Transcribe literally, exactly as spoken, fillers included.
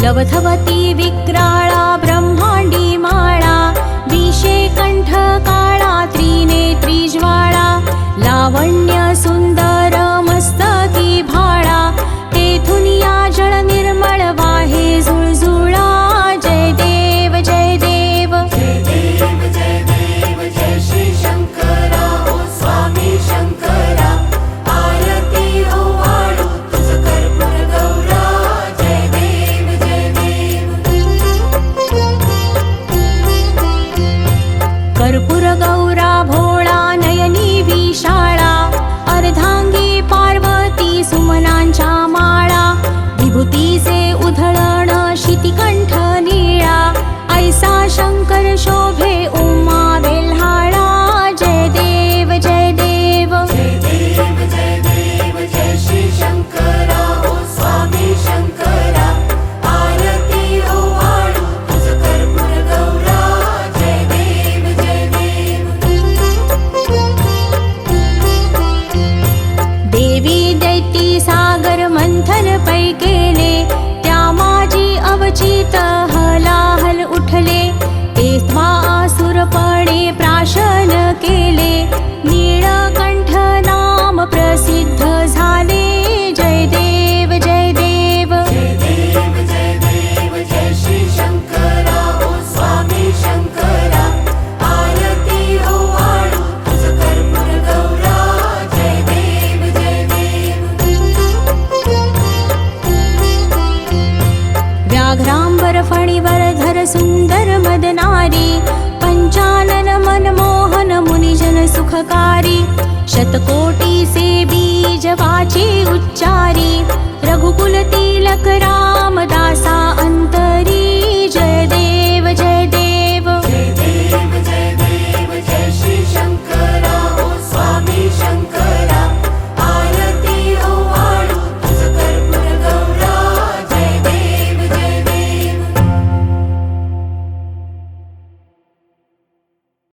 लवथवती विक्राळा ब्रह्मांडी माळा, विषे कंठ काळा त्रिनेत्री ज्वाळा, लावण्य सुंदर मस्तकी भाळा, तेथून या जळ निर्मळ वाहे झुळझुळा। जय देव जय देव जय देव जय देव जय श्री शंकरा ओ स्वामी शंकरा, आरती ओवाळू तुझ कर्पूर गौरा। जय देव जय देव कर्पूर गौरा भोळा नयनी विशाळा, अर्धांगी पार्वती सुमनांच्या माळा, विभूतीचे उधळण शितिकंठ निळा, ऐसा शंकर शोभे उमा बेल्हाळा। जय देव जय देव जय देव जय देव जय श्री शंकरा ओ स्वामी शंकरा, आरती ओवाळू तुझ कर्पूर गौरा। जय देव जय देव देवी दैती सागर मंथन पै केले, त्या माझी अवचित हलाहल उठले, तेव्हा आसुरपणे प्राशन केले, नीळकंठ नाम प्रसिद्ध झाले। जय देव जय देव जय देव जय देव जय श्री शंकरा ओ स्वामी शंकरा, आरती ओवाळू तुझ कर्पूर गौरा। जय देव जय देव व्याघ्रांबर फणीवर धर सुंदर मदनारी, पंचानन मनमोहन मुनिजन सुखकारी, शतकोटी से बीज वाची उच्चारी, रघुकुल तिलक राम